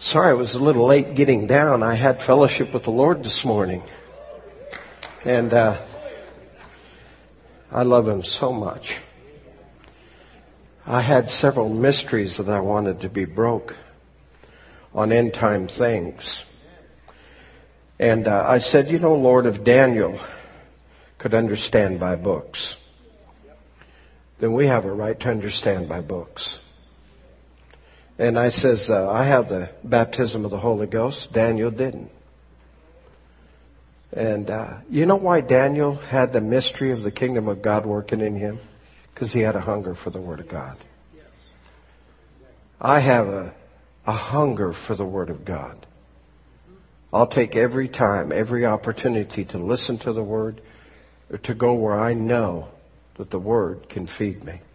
Sorry, I was a little late getting down. I had fellowship with the Lord this morning. And I love Him so much. I had several mysteries that I wanted to be broke on end time things. And I said, Lord, if Daniel could understand by books, then we have a right to understand by books. And I says, I have the baptism of the Holy Ghost. Daniel didn't. And you know why Daniel had the mystery of the kingdom of God working in him? Because he had a hunger for the Word of God. I have a hunger for the Word of God. I'll take every time, every opportunity to listen to the Word or to go where I know that the Word can feed me.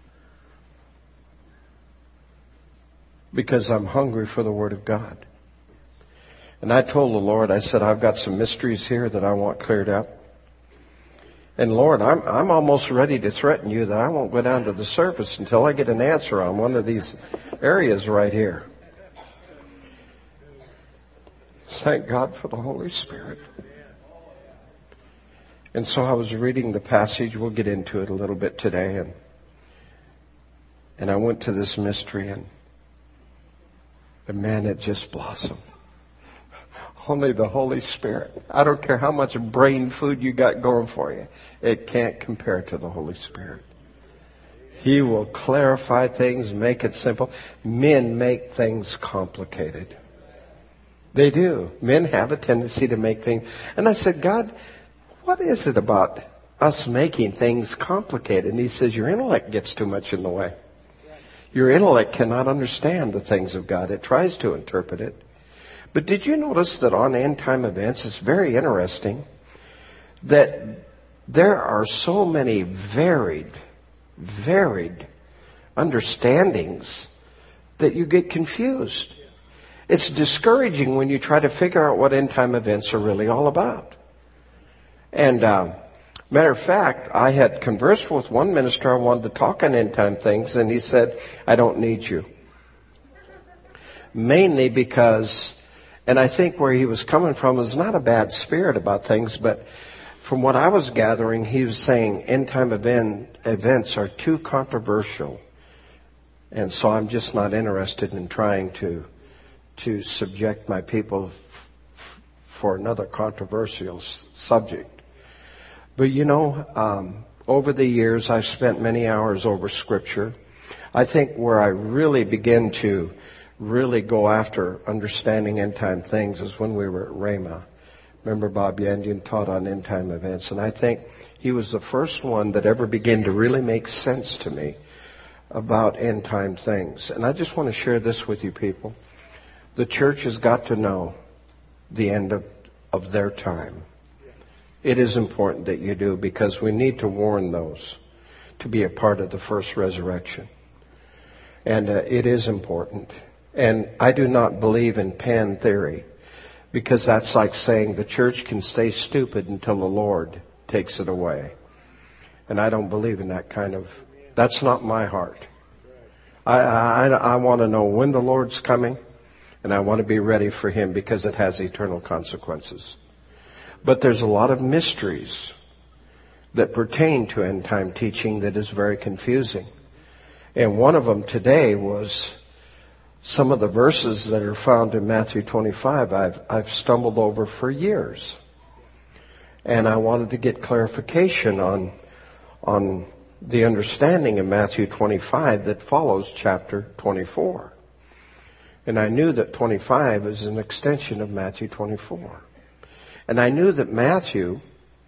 Because I'm hungry for the Word of God. And I told the Lord, I said, I've got some mysteries here that I want cleared up. And Lord, I'm almost ready to threaten you that I won't go down to the service until I get an answer on one of these areas right here. Thank God for the Holy Spirit. And so I was reading the passage. We'll get into it a little bit today. And I went to this mystery, and man, it just blossomed. Only the Holy Spirit. I don't care how much brain food you got going for you. It can't compare to the Holy Spirit. He will clarify things, make it simple. Men make things complicated. They do. Men have a tendency to make things. And I said, God, what is it about us making things complicated? And He says, your intellect gets too much in the way. Your intellect cannot understand the things of God. It tries to interpret it. But did you notice that on end time events, it's very interesting that there are so many varied understandings that you get confused. It's discouraging when you try to figure out what end time events are really all about. And matter of fact, I had conversed with one minister. I wanted to talk on end time things, and he said, I don't need you. Mainly because, and I think where he was coming from was not a bad spirit about things, but from what I was gathering, he was saying end time events are too controversial. And so I'm just not interested in trying to subject my people for another controversial subject. But over the years, I've spent many hours over Scripture. I think where I really begin to really go after understanding end time things is when we were at Rhema. Remember Bob Yandian taught on end time events, and I think he was the first one that ever began to really make sense to me about end time things. And I just want to share this with you people. The church has got to know the end of their time. It is important that you do, because we need to warn those to be a part of the first resurrection. And it is important. And I do not believe in pan theory, because that's like saying the church can stay stupid until the Lord takes it away. And I don't believe in that that's not my heart. I want to know when the Lord's coming, and I want to be ready for Him, because it has eternal consequences. But there's a lot of mysteries that pertain to end time teaching that is very confusing. And one of them today was some of the verses that are found in Matthew 25 I've stumbled over for years. And I wanted to get clarification on the understanding of Matthew 25 that follows chapter 24. And I knew that 25 is an extension of Matthew 24. And I knew that Matthew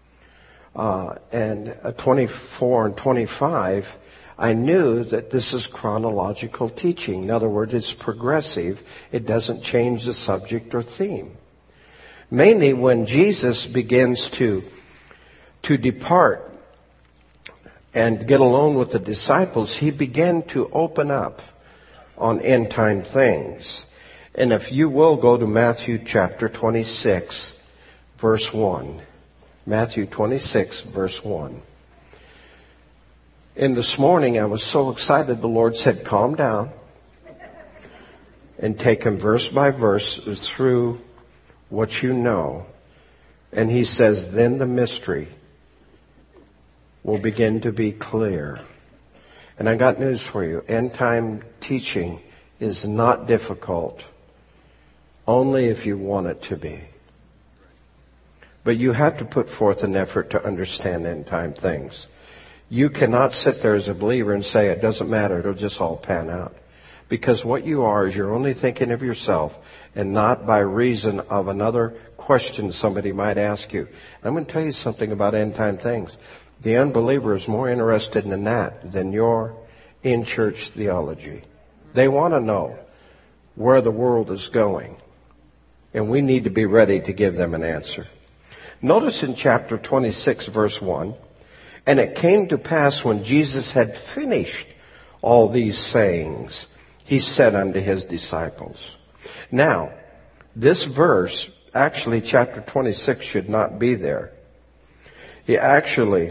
and 24 and 25, I knew that this is chronological teaching. In other words, it's progressive. It doesn't change the subject or theme. Mainly when Jesus begins to depart and get alone with the disciples, He began to open up on end time things. And if you will go to Matthew chapter 26, verse 1. Matthew 26, verse 1. And this morning I was so excited, the Lord said, calm down. and take him verse by verse through what you know. And he says, then the mystery will begin to be clear. And I got news for you. End time teaching is not difficult, only if you want it to be. But you have to put forth an effort to understand end time things. You cannot sit there as a believer and say, it doesn't matter, it'll just all pan out. Because what you are is you're only thinking of yourself and not by reason of another question somebody might ask you. I'm going to tell you something about end time things. The unbeliever is more interested in that than your in-church theology. They want to know where the world is going. And we need to be ready to give them an answer. Notice in chapter 26, verse 1, and it came to pass when Jesus had finished all these sayings, he said unto his disciples. Now, this verse, actually chapter 26 should not be there. He actually,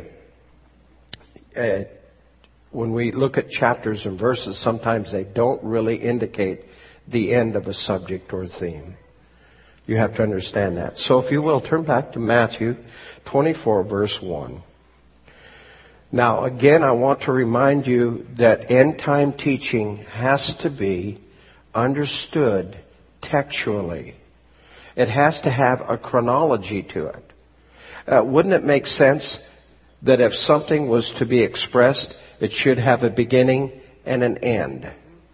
when we look at chapters and verses, sometimes they don't really indicate the end of a subject or theme. You have to understand that. So if you will, turn back to Matthew 24, verse 1. Now, again, I want to remind you that end-time teaching has to be understood textually. It has to have a chronology to it. Wouldn't it make sense that if something was to be expressed, it should have a beginning and an end?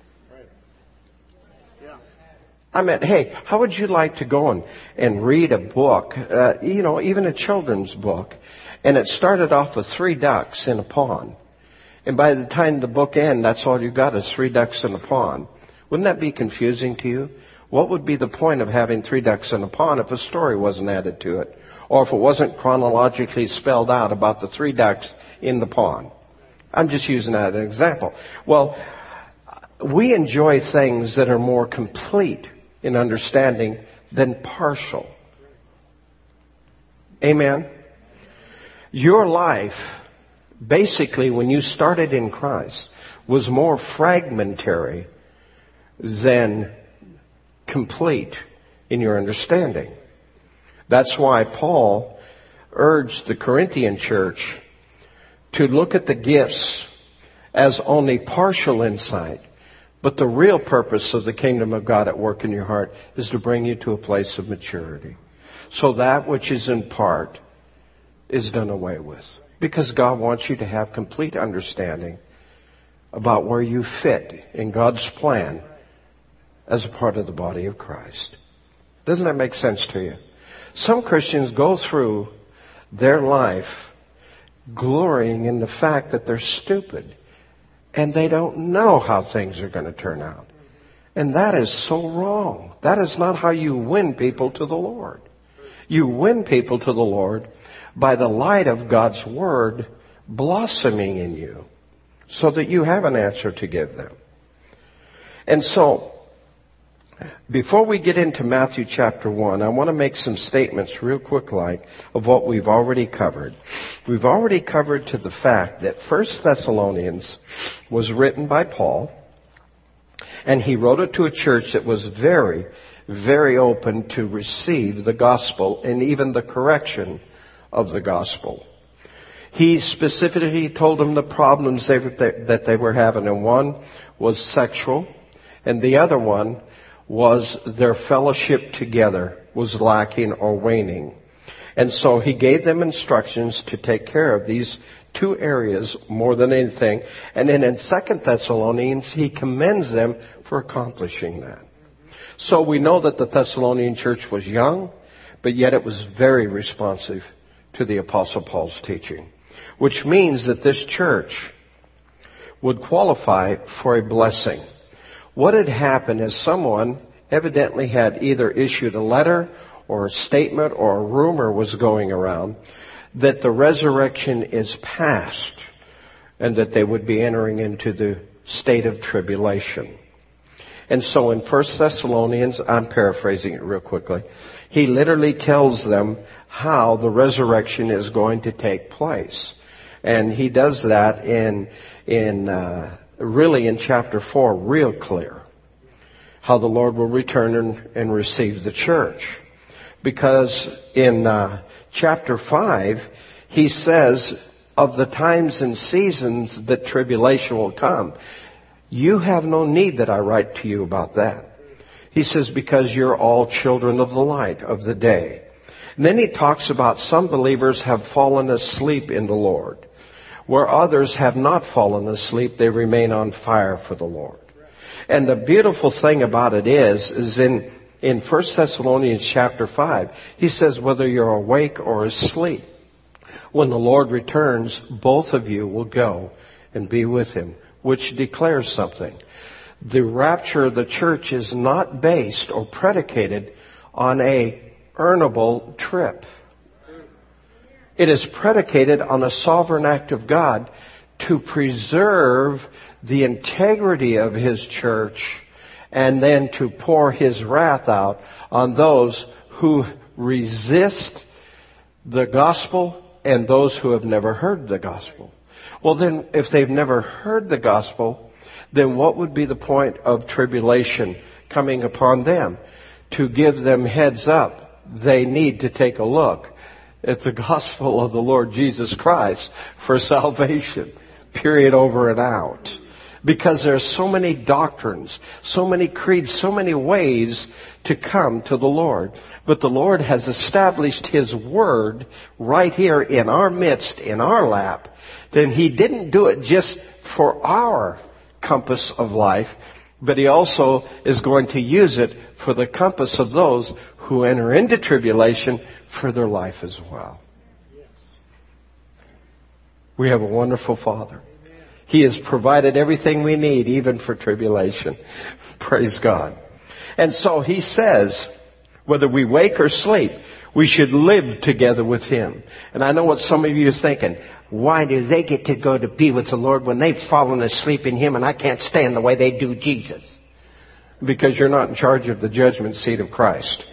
I mean, hey, how would you like to go and read a book, even a children's book, and it started off with 3 ducks in a pond. And by the time the book ends, that's all you got is 3 ducks in a pond. Wouldn't that be confusing to you? What would be the point of having 3 ducks in a pond if a story wasn't added to it? Or if it wasn't chronologically spelled out about the 3 ducks in the pond? I'm just using that as an example. Well, we enjoy things that are more complete in understanding than partial. Amen? Your life, basically, when you started in Christ, was more fragmentary than complete in your understanding. That's why Paul urged the Corinthian church to look at the gifts as only partial insight. But the real purpose of the kingdom of God at work in your heart is to bring you to a place of maturity. So that which is in part is done away with. Because God wants you to have complete understanding about where you fit in God's plan as a part of the body of Christ. Doesn't that make sense to you? Some Christians go through their life glorying in the fact that they're stupid and they don't know how things are going to turn out. And that is so wrong. That is not how you win people to the Lord. You win people to the Lord by the light of God's Word blossoming in you so that you have an answer to give them. And so, before we get into Matthew chapter 1, I want to make some statements real quick of what we've already covered. We've already covered to the fact that 1 Thessalonians was written by Paul, and he wrote it to a church that was very, very open to receive the gospel and even the correction of the gospel. He specifically told them the problems that they were having, and one was sexual, and the other one was their fellowship together was lacking or waning. And so he gave them instructions to take care of these 2 areas more than anything. And then in 2 Thessalonians, he commends them for accomplishing that. So we know that the Thessalonian church was young, but yet it was very responsive to the Apostle Paul's teaching, which means that this church would qualify for a blessing. What had happened is someone evidently had either issued a letter or a statement or a rumor was going around that the resurrection is past and that they would be entering into the state of tribulation. And so in 1 Thessalonians, I'm paraphrasing it real quickly, he literally tells them how the resurrection is going to take place. And he does that really in chapter 4 real clear. how the Lord will return and receive the church. Because in chapter 5, he says, of the times and seasons that tribulation will come, you have no need that I write to you about that. He says, because you're all children of the light of the day. And then he talks about some believers have fallen asleep in the Lord. Where others have not fallen asleep, they remain on fire for the Lord. And the beautiful thing about it is in 1 Thessalonians chapter 5, he says, whether you're awake or asleep, when the Lord returns, both of you will go and be with him, which declares something. The rapture of the church is not based or predicated on a earnable trip. It is predicated on a sovereign act of God to preserve the integrity of his church and then to pour his wrath out on those who resist the gospel and those who have never heard the gospel. Well, then, if they've never heard the gospel, then what would be the point of tribulation coming upon them? To give them heads up, they need to take a look at the gospel of the Lord Jesus Christ for salvation. Period, over and out. Because there's so many doctrines, so many creeds, so many ways to come to the Lord. But the Lord has established his word right here in our midst, in our lap. Then he didn't do it just for our compass of life, but he also is going to use it for the compass of those who enter into tribulation for their life as well. We have a wonderful Father. He has provided everything we need, even for tribulation. Praise God. And so he says, whether we wake or sleep, we should live together with him. And I know what some of you are thinking. Why do they get to go to be with the Lord when they've fallen asleep in him and I can't stand the way they do Jesus? Because you're not in charge of the judgment seat of Christ.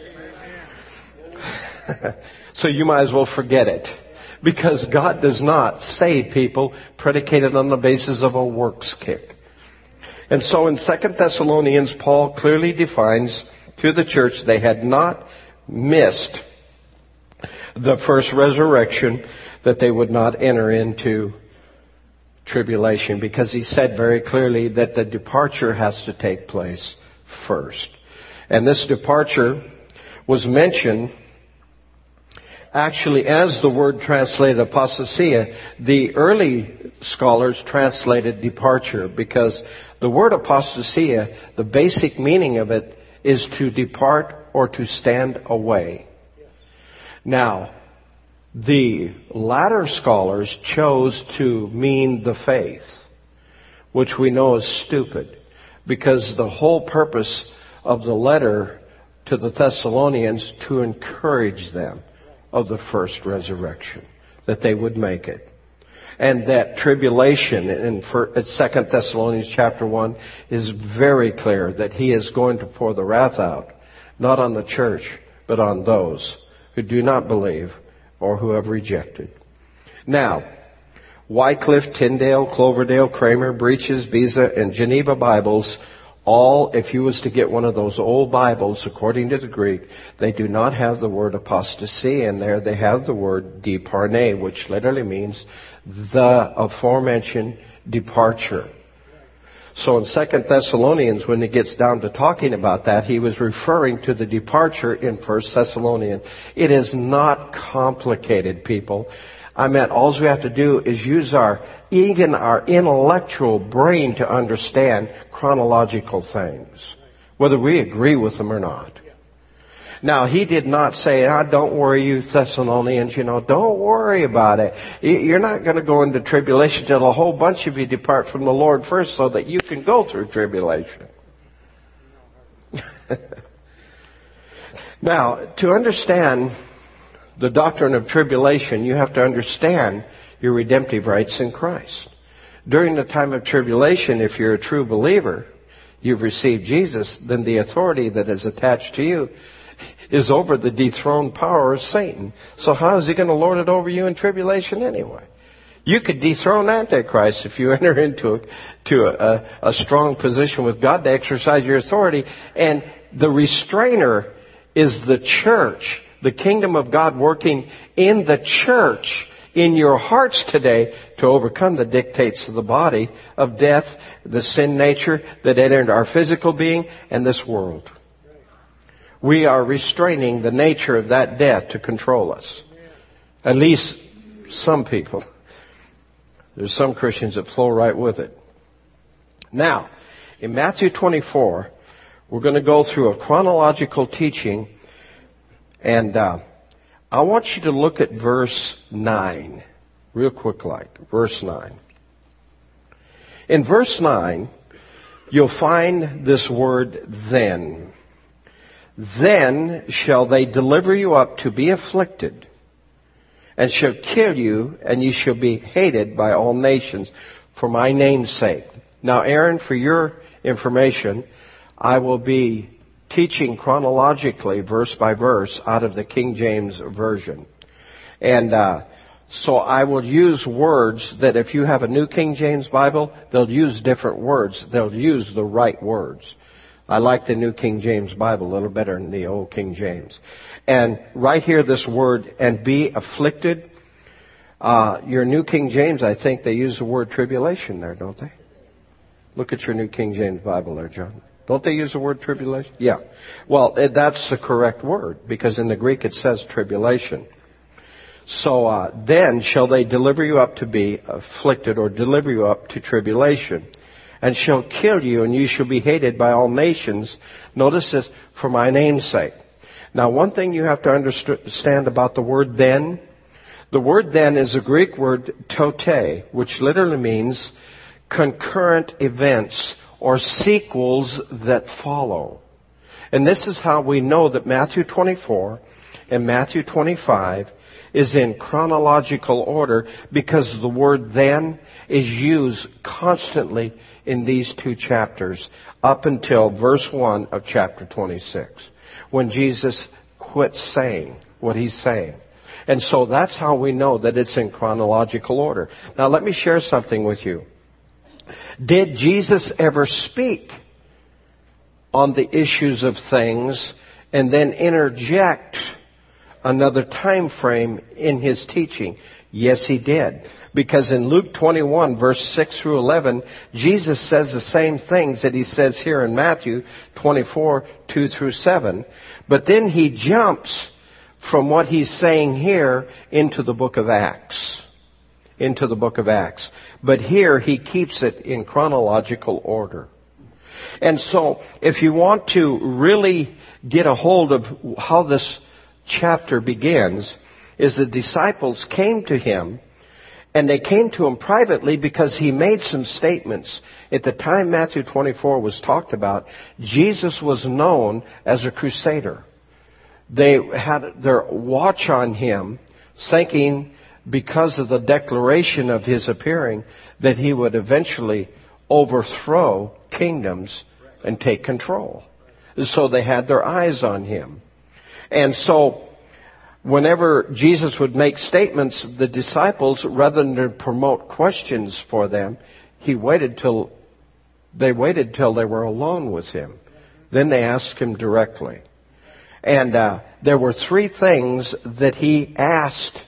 So you might as well forget it. Because God does not save people predicated on the basis of a works kick. And so in 2 Thessalonians, Paul clearly defines to the church they had not missed the first resurrection, that they would not enter into tribulation. Because he said very clearly that the departure has to take place first. And this departure was mentioned actually as the word translated apostasia. The early scholars translated departure, because the word apostasia, the basic meaning of it is to depart or to stand away. Now, the latter scholars chose to mean the faith, which we know is stupid, because the whole purpose of the letter to the Thessalonians to encourage them of the first resurrection, that they would make it. And that tribulation in 2 Thessalonians chapter 1 is very clear that he is going to pour the wrath out, not on the church, but on those who do not believe or who have rejected. Now, Wycliffe, Tyndale, Cloverdale, Kramer, Breeches, Beza, and Geneva Bibles, all, if you was to get one of those old Bibles, according to the Greek, they do not have the word apostasy in there. They have the word deparne, which literally means the aforementioned departure. So in 2 Thessalonians, when it gets down to talking about that, he was referring to the departure in 1 Thessalonians. It is not complicated, people. I meant all we have to do is use even our intellectual brain to understand chronological things, whether we agree with them or not. Now, he did not say, don't worry, you Thessalonians, don't worry about it. You're not going to go into tribulation till a whole bunch of you depart from the Lord first so that you can go through tribulation. Now, to understand the doctrine of tribulation, you have to understand your redemptive rights in Christ. During the time of tribulation, if you're a true believer, you've received Jesus, then the authority that is attached to you is over the dethroned power of Satan. So how is he going to lord it over you in tribulation anyway? You could dethrone Antichrist if you enter into a strong position with God to exercise your authority. And the restrainer is the church, the kingdom of God working in the church, in your hearts today, to overcome the dictates of the body, of death, the sin nature that entered our physical being and this world. We are restraining the nature of that death to control us. At least some people. There's some Christians that flow right with it. Now, in Matthew 24, we're going to go through a chronological teaching, and I want you to look at verse 9, real quick like, verse 9. In verse 9, you'll find this word then. Then shall they deliver you up to be afflicted, and shall kill you, and you shall be hated by all nations for my name's sake. Now, Aaron, for your information, I will be teaching chronologically, verse by verse, out of the King James Version. And so I will use words that if you have a New King James Bible, they'll use different words. They'll use the right words. I like the New King James Bible a little better than the Old King James. And right here, this word, and be afflicted, your New King James, I think they use the word tribulation there, don't they? Look at your New King James Bible there, John. Don't they use the word tribulation? Yeah. Well, that's the correct word, because in the Greek it says tribulation. So, then shall they deliver you up to be afflicted, or deliver you up to tribulation, and shall kill you, and you shall be hated by all nations. Notice this, for my name's sake. Now, one thing you have to understand about the word then, the word then is a Greek word tote, which literally means concurrent events or sequels that follow. And this is how we know that Matthew 24 and Matthew 25 is in chronological order, because the word then is used constantly in these two chapters up until verse 1 of chapter 26, when Jesus quits saying what he's saying. And so that's how we know that it's in chronological order. Now let me share something with you. Did Jesus ever speak on the issues of things and then interject another time frame in his teaching? Yes, he did. Because in Luke 21, verse 6 through 11, Jesus says the same things that he says here in Matthew 24, 2 through 7. But then he jumps from what he's saying here into the book of Acts. Into the book of Acts. But here he keeps it in chronological order. And so, if you want to really get a hold of how this chapter begins, is the disciples came to him, and they came to him privately because he made some statements. At the time Matthew 24 was talked about, Jesus was known as a crusader. They had their watch on him, thinking because of the declaration of his appearing that he would eventually overthrow kingdoms and take control. So they had their eyes on him. And so whenever Jesus would make statements, the disciples, rather than promote questions for them, they waited till they were alone with him. Then they asked him directly. And there were three things that he asked.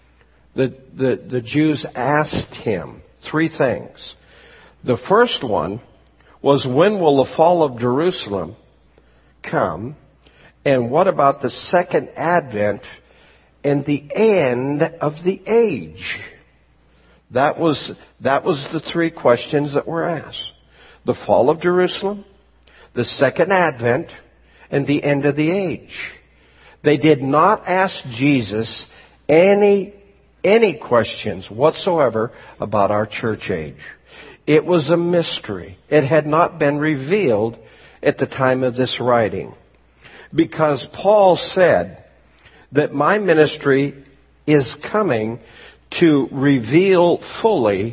The Jews asked him. Three things. The first one was, when will the fall of Jerusalem come? And what about the second advent and the end of the age? That was the three questions that were asked. The fall of Jerusalem, the second advent, and the end of the age. They did not ask Jesus any questions whatsoever about our church age. It was a mystery. It had not been revealed at the time of this writing. Because Paul said that my ministry is coming to reveal fully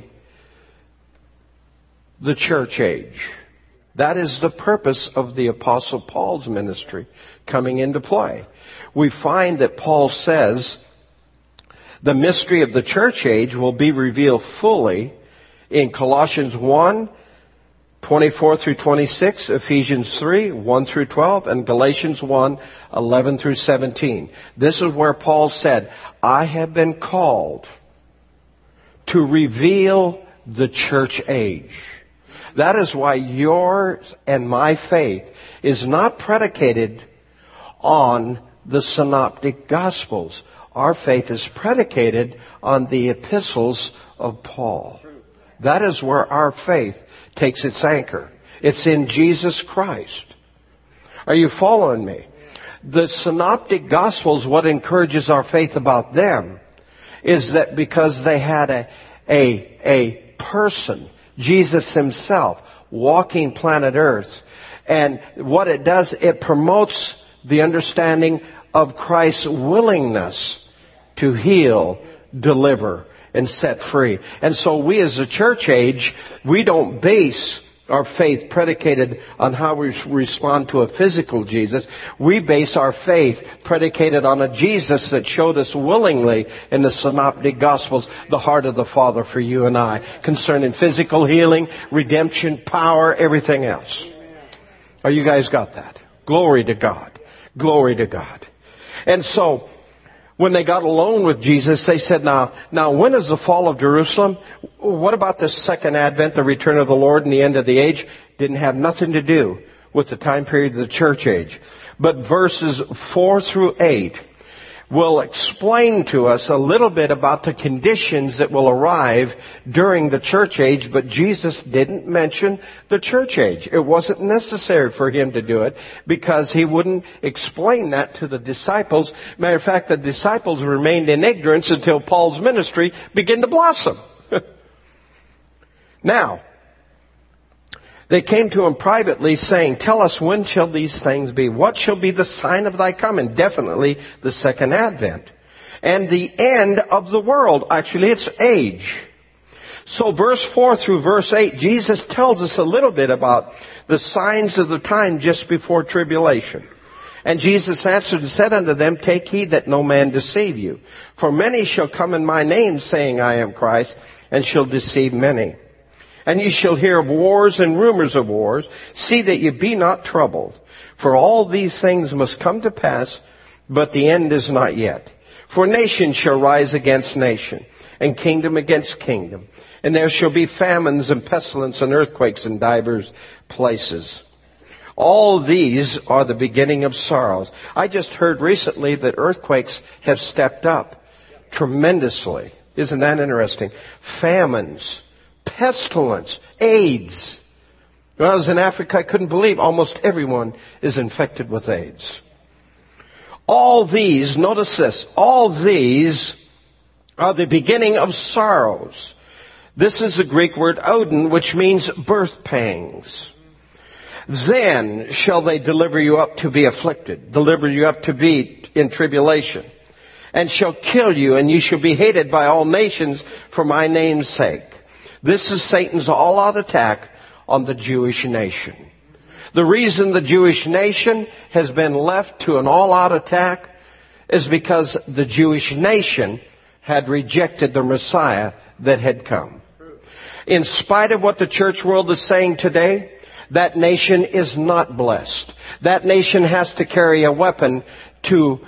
the church age. That is the purpose of the Apostle Paul's ministry coming into play. We find that Paul says The mystery of the church age will be revealed fully in Colossians 1:24 through 26, Ephesians 3:1 through 12, and Galatians 1:11 through 17. This is where Paul said, I have been called to reveal the church age. That is why yours and my faith is not predicated on the synoptic gospels. Our faith is predicated on the epistles of Paul. That is where our faith takes its anchor. It's in Jesus Christ. Are you following me? The synoptic gospels, what encourages our faith about them is that because they had a person, Jesus himself, walking planet Earth. And what it does, it promotes the understanding of Christ's willingness to heal, deliver, and set free. And so we as a church age, we don't base our faith predicated on how we respond to a physical Jesus. We base our faith predicated on a Jesus that showed us willingly in the synoptic gospels the heart of the Father for you and I, concerning physical healing, redemption, power, everything else. Oh, you guys got that? Glory to God. Glory to God. And so, when they got alone with Jesus, they said, now when is the fall of Jerusalem? What about the second advent, the return of the Lord and the end of the age? Didn't have nothing to do with the time period of the church age. But verses 4 through 8 will explain to us a little bit about the conditions that will arrive during the church age, but Jesus didn't mention the church age. It wasn't necessary for him to do it because he wouldn't explain that to the disciples. Matter of fact, the disciples remained in ignorance until Paul's ministry began to blossom. Now, they came to him privately, saying, tell us, when shall these things be? What shall be the sign of thy coming? Definitely the second advent. And the end of the world. Actually, it's age. So verse 4 through verse 8, Jesus tells us a little bit about the signs of the time just before tribulation. And Jesus answered and said unto them, take heed that no man deceive you. For many shall come in my name, saying, I am Christ, and shall deceive many. And ye shall hear of wars and rumors of wars. See that ye be not troubled. For all these things must come to pass, but the end is not yet. For nation shall rise against nation, and kingdom against kingdom. And there shall be famines and pestilence and earthquakes in divers places. All these are the beginning of sorrows. I just heard recently that earthquakes have stepped up tremendously. Isn't that interesting? Famines. Pestilence, AIDS. When I was in Africa, I couldn't believe almost everyone is infected with AIDS. All these, notice this, all these are the beginning of sorrows. This is the Greek word odin, which means birth pangs. Then shall they deliver you up to be afflicted, deliver you up to be in tribulation, and shall kill you, and you shall be hated by all nations for my name's sake. This is Satan's all-out attack on the Jewish nation. The reason the Jewish nation has been left to an all-out attack is because the Jewish nation had rejected the Messiah that had come. In spite of what the church world is saying today, that nation is not blessed. That nation has to carry a weapon to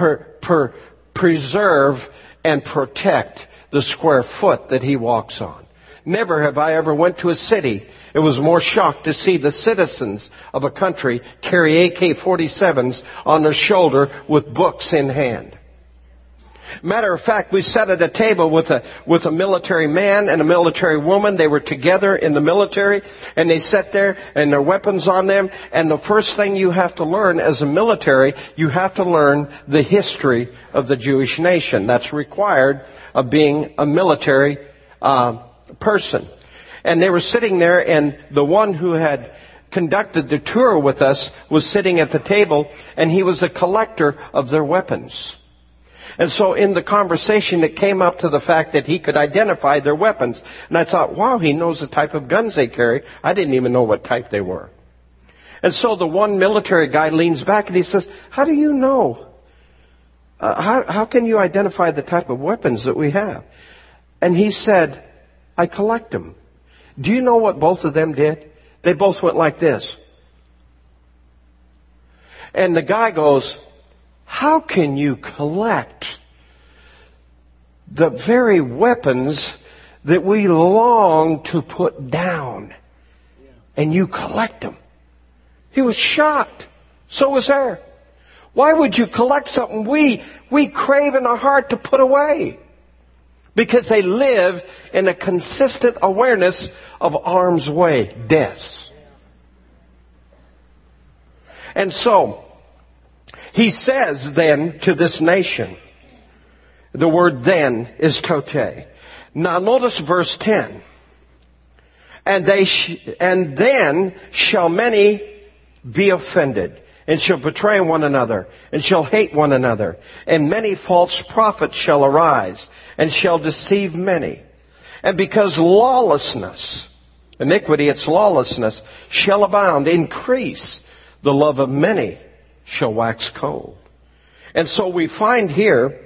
preserve and protect the square foot that he walks on. Never have I ever went to a city. It was more shocked to see the citizens of a country carry AK-47s on their shoulder with books in hand. Matter of fact, we sat at a table with a military man and a military woman. They were together in the military, and they sat there and their weapons on them. And the first thing you have to learn as a military, you have to learn the history of the Jewish nation. That's required of being a military person. And they were sitting there, and the one who had conducted the tour with us was sitting at the table, and he was a collector of their weapons. And so in the conversation, it came up to the fact that he could identify their weapons. And I thought, wow, he knows the type of guns they carry. I didn't even know what type they were. And so the one military guy leans back and he says, how do you know how can you identify the type of weapons that we have? And he said, I collect them. Do you know what both of them did? They both went like this. And the guy goes, how can you collect the very weapons that we long to put down? And you collect them. He was shocked. So was there. Why would you collect something we crave in our heart to put away? Because they live in a consistent awareness of harm's way, death. And so, he says then to this nation, the word then is tote. Now notice verse 10. And then shall many be offended, and shall betray one another, and shall hate one another. And many false prophets shall arise, and shall deceive many. And because lawlessness, iniquity, it's lawlessness, shall abound, increase, the love of many shall wax cold. And so we find here,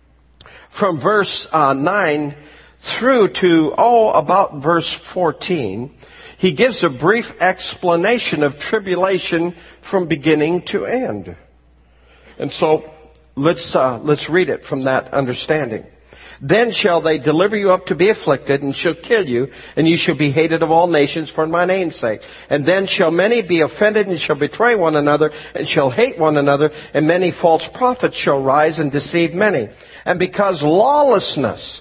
from verse 9 through to, about verse 14, he gives a brief explanation of tribulation from beginning to end. And so, let's read it from that understanding. Then shall they deliver you up to be afflicted, and shall kill you, and you shall be hated of all nations for my name's sake. And then shall many be offended, and shall betray one another, and shall hate one another, and many false prophets shall rise and deceive many. And because lawlessness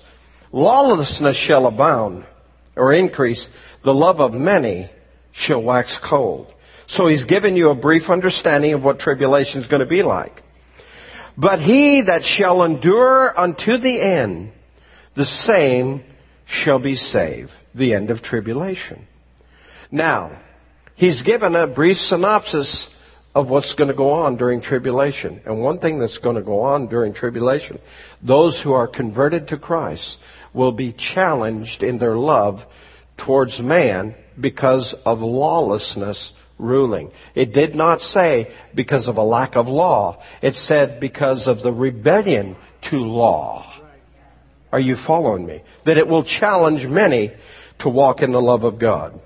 shall abound, or increase, the love of many shall wax cold. So he's given you a brief understanding of what tribulation is going to be like. But he that shall endure unto the end, the same shall be saved. The end of tribulation. Now, he's given a brief synopsis of what's going to go on during tribulation. And one thing that's going to go on during tribulation, those who are converted to Christ will be challenged in their love towards man because of lawlessness ruling. It did not say because of a lack of law. It said because of the rebellion to law. Are you following me? That it will challenge many to walk in the love of God.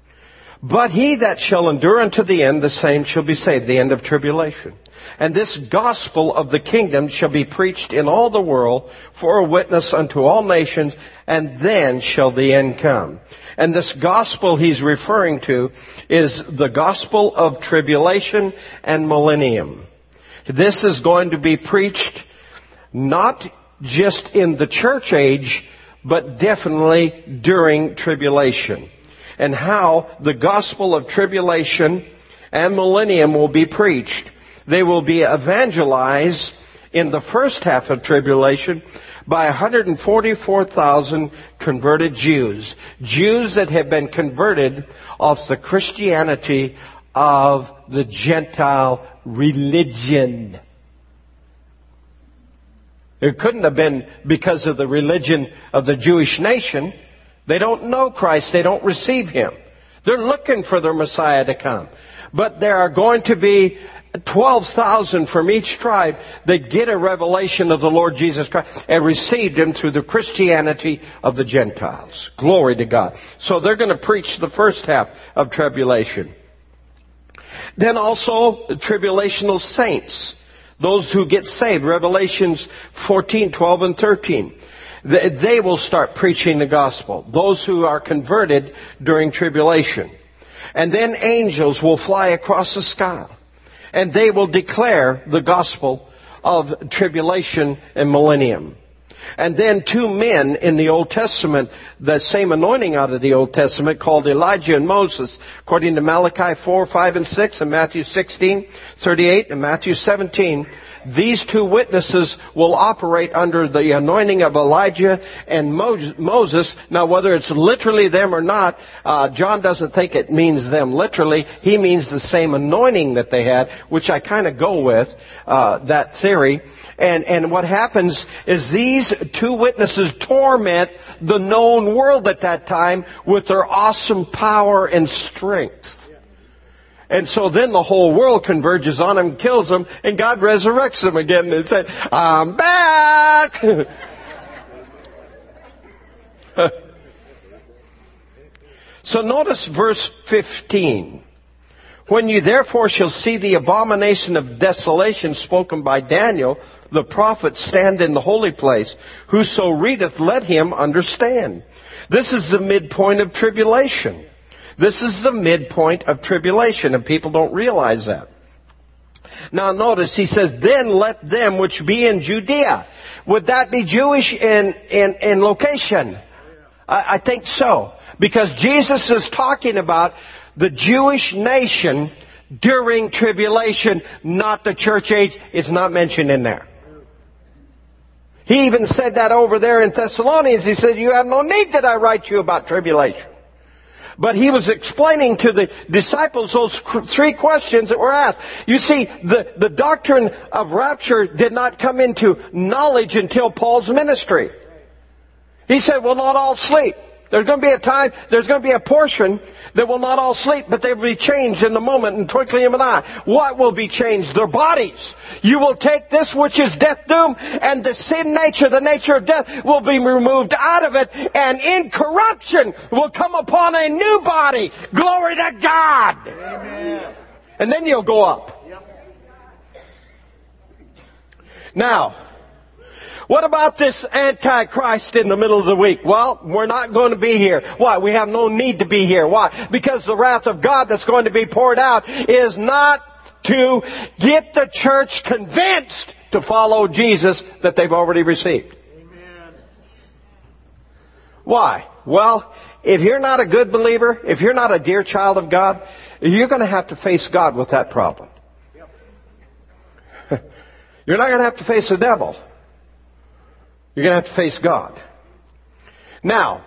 But he that shall endure unto the end, the same shall be saved. The end of tribulation. And this gospel of the kingdom shall be preached in all the world for a witness unto all nations, and then shall the end come. And this gospel he's referring to is the gospel of tribulation and millennium. This is going to be preached not just in the church age, but definitely during tribulation. And how the gospel of tribulation and millennium will be preached. They will be evangelized in the first half of tribulation by 144,000 converted Jews. Jews that have been converted off the Christianity of the Gentile religion. It couldn't have been because of the religion of the Jewish nation. They don't know Christ. They don't receive Him. They're looking for their Messiah to come. But there are going to be 12,000 from each tribe that get a revelation of the Lord Jesus Christ and received Him through the Christianity of the Gentiles. Glory to God. So they're going to preach the first half of tribulation. Then also tribulational saints. Those who get saved. Revelations 14, 12, and 13. They will start preaching the gospel. Those who are converted during tribulation. And then angels will fly across the sky. And they will declare the gospel of tribulation and millennium. And then two men in the Old Testament, the same anointing out of the Old Testament, called Elijah and Moses, according to Malachi 4, 5, and 6, and Matthew 16, 38, and Matthew 17. These two witnesses will operate under the anointing of Elijah and Moses. Now, whether it's literally them or not, John doesn't think it means them literally. He means the same anointing that they had, which I kind of go with, that theory. And what happens is these two witnesses torment the known world at that time with their awesome power and strength. And so then the whole world converges on him, kills him, and God resurrects him again and said, I'm back! So notice verse 15. When you therefore shall see the abomination of desolation spoken by Daniel, the prophet, stand in the holy place, whoso readeth, let him understand. This is the midpoint of tribulation. This is the midpoint of tribulation, and people don't realize that. Now notice, he says, then let them which be in Judea. Would that be Jewish in location? I think so. Because Jesus is talking about the Jewish nation during tribulation, not the church age. It's not mentioned in there. He even said that over there in Thessalonians. He said, you have no need that I write you about tribulation. But he was explaining to the disciples those three questions that were asked. You see, the doctrine of rapture did not come into knowledge until Paul's ministry. He said, well, not all sleep. There's going to be a time, there's going to be a portion that will not all sleep, but they will be changed in the moment, in twinkling of an eye. What will be changed? Their bodies. You will take this which is death doom, and the sin nature, the nature of death, will be removed out of it, and incorruption will come upon a new body. Glory to God! Amen. And then you'll go up. Now, what about this Antichrist in the middle of the week? Well, we're not going to be here. Why? We have no need to be here. Why? Because the wrath of God that's going to be poured out is not to get the church convinced to follow Jesus that they've already received. Amen. Why? Well, if you're not a good believer, if you're not a dear child of God, you're going to have to face God with that problem. You're not going to have to face the devil. You're going to have to face God. Now,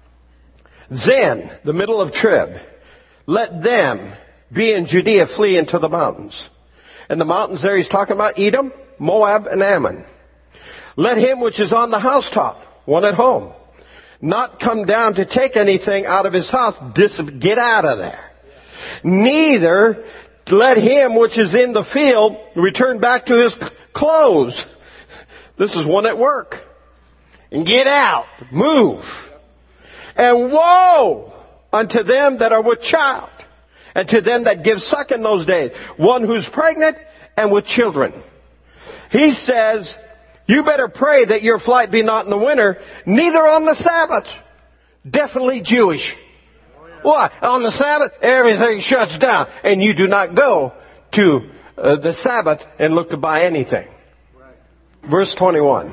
then, the middle of trib, let them be in Judea, flee into the mountains. And the mountains there he's talking about Edom, Moab, and Ammon. Let him which is on the housetop, one at home, not come down to take anything out of his house. Get out of there. Neither let him which is in the field return back to his clothes. This is one at work. And get out. Move. And woe unto them that are with child, and to them that give suck in those days, one who's pregnant and with children. He says, you better pray that your flight be not in the winter, neither on the Sabbath. Definitely Jewish. Why? On the Sabbath, everything shuts down, and you do not go to the Sabbath and look to buy anything. Verse 21.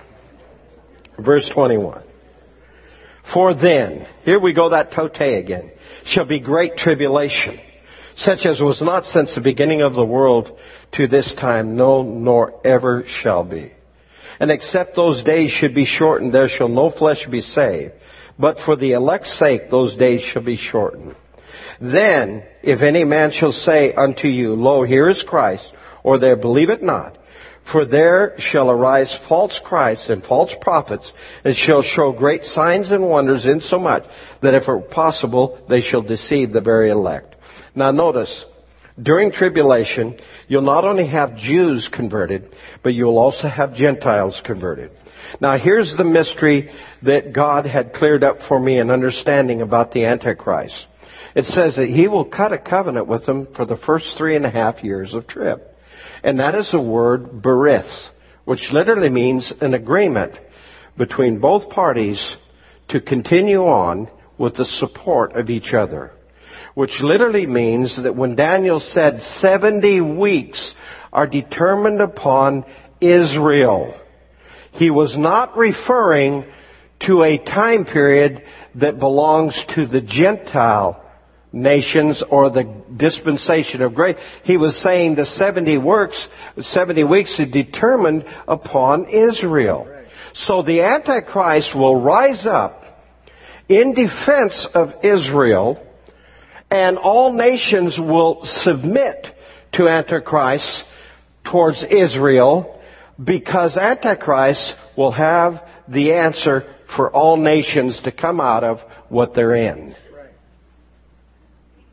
Verse 21. For then, here we go, that tote again, shall be great tribulation, such as was not since the beginning of the world to this time, no, nor ever shall be. And except those days should be shortened, there shall no flesh be saved. But for the elect's sake, those days shall be shortened. Then, if any man shall say unto you, Lo, here is Christ, or there, believe it not. For there shall arise false Christs and false prophets, and shall show great signs and wonders, insomuch that if it were possible, they shall deceive the very elect. Now notice, during tribulation, you'll not only have Jews converted, but you'll also have Gentiles converted. Now here's the mystery that God had cleared up for me in understanding about the Antichrist. It says that he will cut a covenant with them for the first 3.5 years of trib. And that is the word berith, which literally means an agreement between both parties to continue on with the support of each other. Which literally means that when Daniel said 70 weeks are determined upon Israel, he was not referring to a time period that belongs to the Gentile nations or the dispensation of grace. He was saying the 70 weeks is determined upon Israel. So the Antichrist will rise up in defense of Israel, and all nations will submit to Antichrist towards Israel, because Antichrist will have the answer for all nations to come out of what they're in.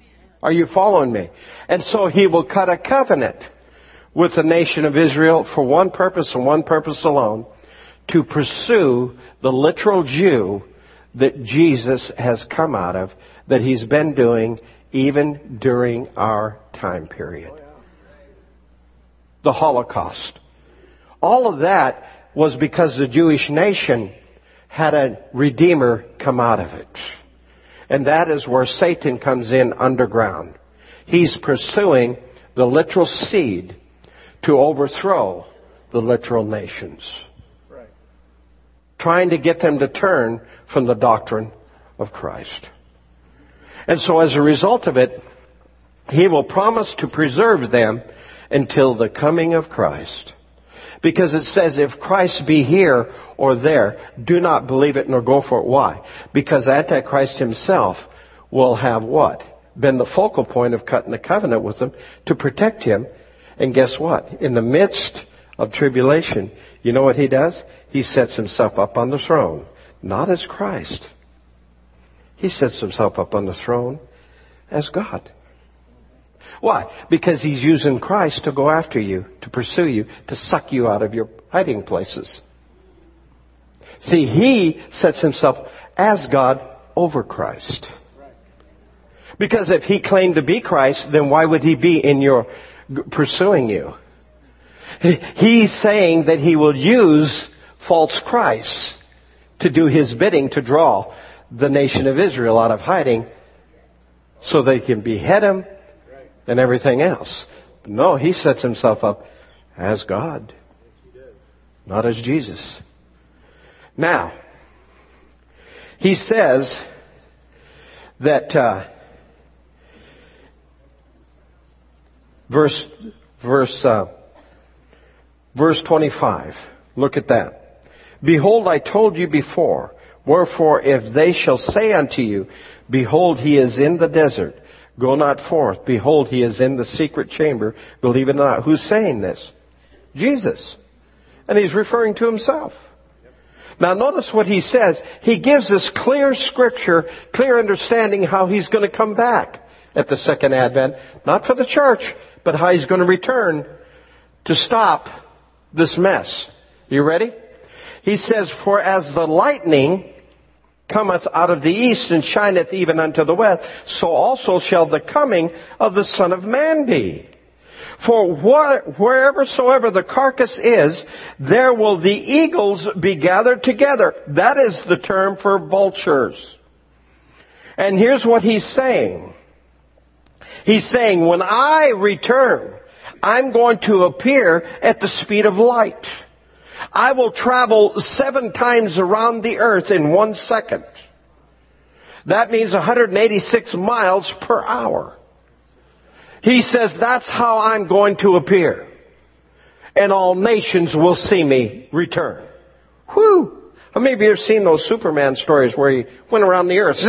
Are you following me? And so he will cut a covenant with the nation of Israel for one purpose and one purpose alone, to pursue the literal Jew that Jesus has come out of, that he's been doing even during our time period. The Holocaust. All of that was because the Jewish nation had a Redeemer come out of it. And that is where Satan comes in underground. He's pursuing the literal seed to overthrow the literal nations. Right. Trying to get them to turn from the doctrine of Christ. And so as a result of it, he will promise to preserve them until the coming of Christ. Because it says, if Christ be here or there, do not believe it nor go for it. Why? Because Antichrist himself will have what? Been the focal point of cutting the covenant with them to protect him. And guess what? In the midst of tribulation, you know what he does? He sets himself up on the throne. Not as Christ. He sets himself up on the throne as God. Why? Because he's using Christ to go after you, to pursue you, to suck you out of your hiding places. See, he sets himself as God over Christ. Because if he claimed to be Christ, then why would he be in your pursuing you? He's saying that he will use false Christs to do his bidding, to draw the nation of Israel out of hiding so they can behead him and everything else. No, he sets himself up as God, not as Jesus. Now, he says that verse 25. Look at that. Behold, I told you before. Wherefore, if they shall say unto you, behold, he is in the desert, go not forth. Behold, he is in the secret chamber, believe it not. Who's saying this? Jesus. And he's referring to himself. Now notice what he says. He gives us clear scripture, clear understanding how he's going to come back at the second advent. Not for the church, but how he's going to return to stop this mess. You ready? He says, for as the lightning cometh out of the east and shineth even unto the west, so also shall the coming of the Son of Man be. For wherever soever the carcass is, there will the eagles be gathered together. That is the term for vultures. And here's what he's saying. He's saying, when I return, I'm going to appear at the speed of light. I will travel 7 times around the earth in 1 second. That means 186 miles per hour. He says, that's how I'm going to appear. And all nations will see me return. Whew! How many of you have seen those Superman stories where he went around the earth?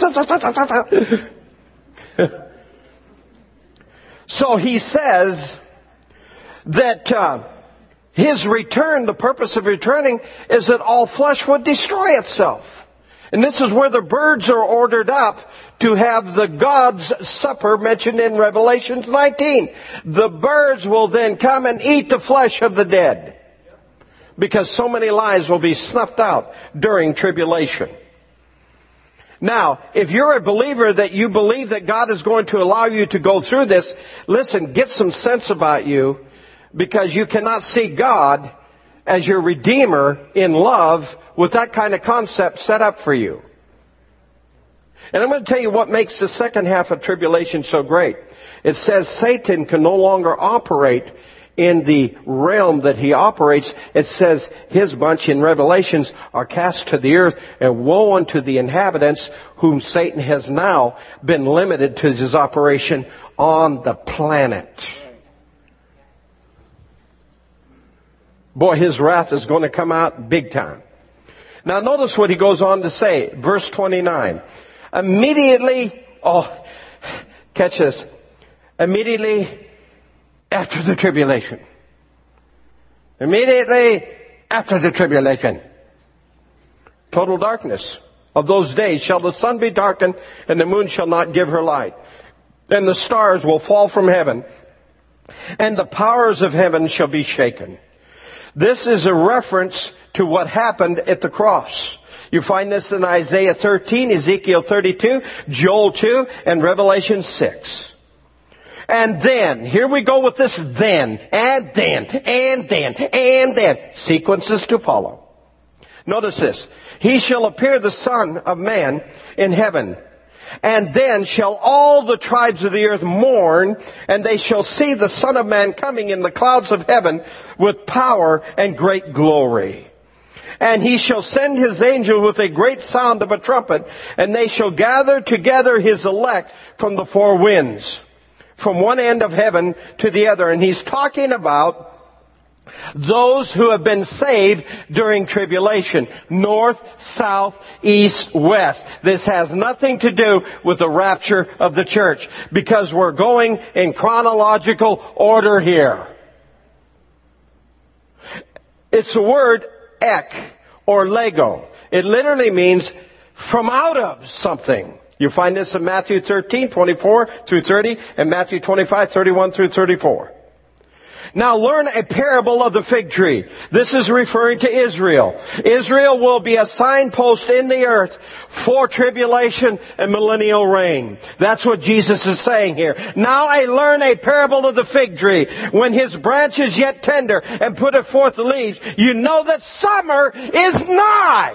So he says that his return, the purpose of returning, is that all flesh would destroy itself. And this is where the birds are ordered up to have the God's supper mentioned in Revelation 19. The birds will then come and eat the flesh of the dead. Because so many lives will be snuffed out during tribulation. Now, if you're a believer that you believe that God is going to allow you to go through this, listen, get some sense about you, because you cannot see God as your Redeemer in love with that kind of concept set up for you. And I'm going to tell you what makes the second half of tribulation so great. It says Satan can no longer operate in the realm that he operates. It says his bunch in Revelations are cast to the earth, and woe unto the inhabitants whom Satan has now been limited to his operation on the planet. Boy, his wrath is going to come out big time. Now notice what he goes on to say, verse 29. Immediately, catch this, immediately after the tribulation. Immediately after the tribulation. Total darkness of those days shall the sun be darkened and the moon shall not give her light. and the stars will fall from heaven, and the powers of heaven shall be shaken. This is a reference to what happened at the cross. You find this in Isaiah 13, Ezekiel 32, Joel 2, and Revelation 6. And then, here we go with this then, and then, and then, and then. Sequences to follow. Notice this. He shall appear the Son of Man in heaven. And then shall all the tribes of the earth mourn, and they shall see the Son of Man coming in the clouds of heaven with power and great glory. And he shall send his angel with a great sound of a trumpet, and they shall gather together his elect from the four winds, from one end of heaven to the other. And he's talking about those who have been saved during tribulation. North, south, east, west. This has nothing to do with the rapture of the church, because we're going in chronological order here. It's the word ek, or lego. It literally means from out of something. You find this in Matthew 13, 24 through 30, and Matthew 25, 31 through 34. Now learn a parable of the fig tree. This is referring to Israel. Israel will be a signpost in the earth for tribulation and millennial reign. That's what Jesus is saying here. Now I learn a parable of the fig tree. When his branch is yet tender and putteth forth the leaves, you know that summer is nigh.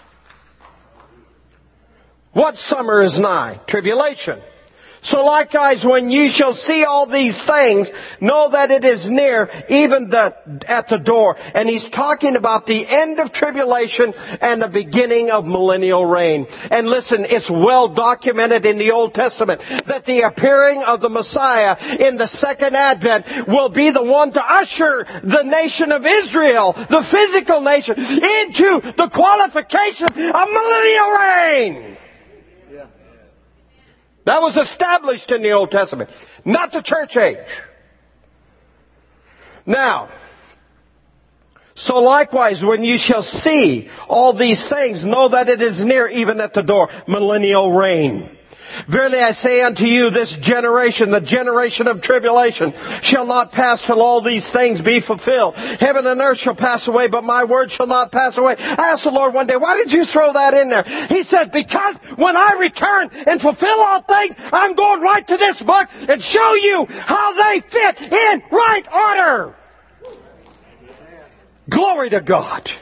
What summer is nigh? Tribulation. So likewise, when you shall see all these things, know that it is near, even at the door. And he's talking about the end of tribulation and the beginning of millennial reign. And listen, it's well documented in the Old Testament that the appearing of the Messiah in the second advent will be the one to usher the nation of Israel, the physical nation, into the qualification of millennial reign. That was established in the Old Testament, not the church age. Now, so likewise, when you shall see all these things, know that it is near, even at the door, millennial reign. Verily I say unto you, this generation, the generation of tribulation, shall not pass till all these things be fulfilled. Heaven and earth shall pass away, but my word shall not pass away. I asked the Lord one day, why did you throw that in there? He said, because when I return and fulfill all things, I'm going right to this book and show you how they fit in right order. Glory to God.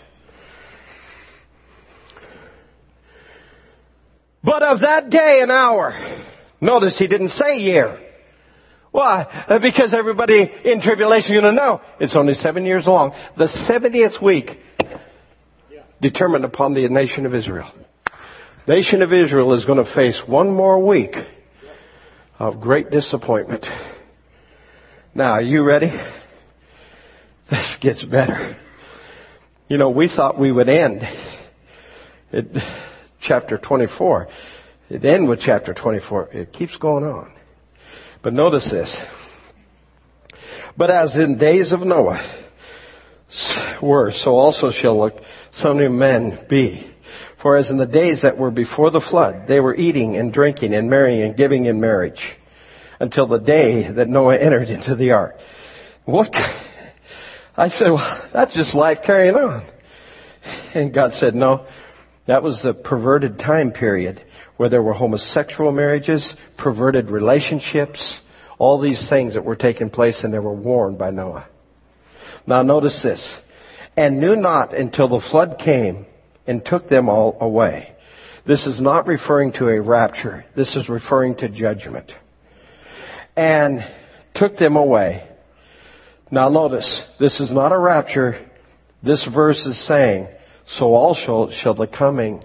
But of that day and hour, notice he didn't say year. Why? Because everybody in tribulation is going to know it's only 7 years long. The 70th week determined upon the nation of Israel. The nation of Israel is going to face one more week of great disappointment. Now, are you ready? This gets better. You know, we thought we would end at chapter 24. It ends with chapter 24. It keeps going on. But notice this. But as in days of Noah were, so also shall Son of Man be. For as in the days that were before the flood, they were eating and drinking and marrying and giving in marriage, until the day that Noah entered into the ark. What? I said, well, that's just life carrying on. And God said, no. That was the perverted time period where there were homosexual marriages, perverted relationships, all these things that were taking place, and they were warned by Noah. Now notice this. And knew not until the flood came and took them all away. This is not referring to a rapture. This is referring to judgment. And took them away. Now notice, this is not a rapture. This verse is saying, so also shall the coming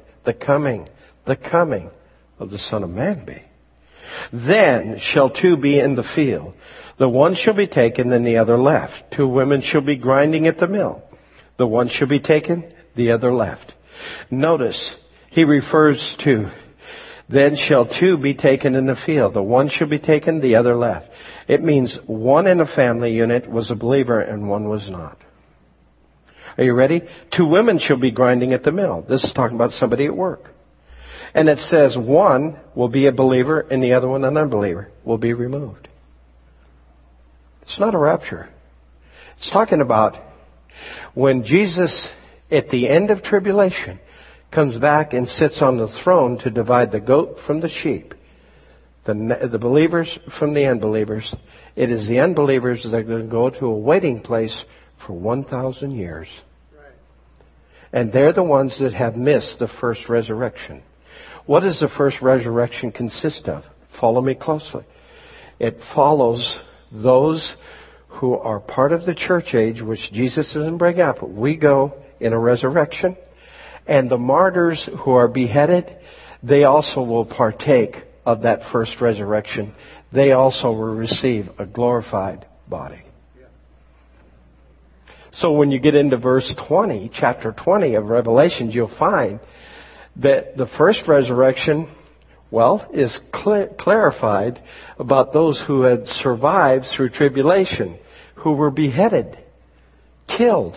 of the Son of Man be. Then shall two be in the field. The one shall be taken and the other left. Two women shall be grinding at the mill. The one shall be taken, the other left. Notice, he refers to, then shall two be taken in the field. The one shall be taken, the other left. It means one in a family unit was a believer and one was not. Are you ready? Two women shall be grinding at the mill. This is talking about somebody at work. And it says one will be a believer and the other one an unbeliever will be removed. It's not a rapture. It's talking about when Jesus, at the end of tribulation, comes back and sits on the throne to divide the goat from the sheep, the believers from the unbelievers. It is the unbelievers that are going to go to a waiting place for 1,000 years. And they're the ones that have missed the first resurrection. What does the first resurrection consist of? Follow me closely. It follows those who are part of the church age, which Jesus doesn't bring up. We go in a resurrection. And the martyrs who are beheaded, they also will partake of that first resurrection. They also will receive a glorified body. So when you get into verse 20, chapter 20 of Revelations, you'll find that the first resurrection, is clarified about those who had survived through tribulation, who were beheaded, killed.